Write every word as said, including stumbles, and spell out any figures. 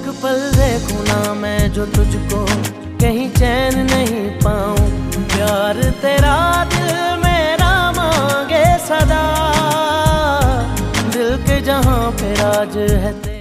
एक पल देखूं ना मैं जो तुझको, कहीं चैन नहीं पाऊं। प्यार तेरा दिल मेरा मांगे सदा, दिल के जहां पे राज है तेरा।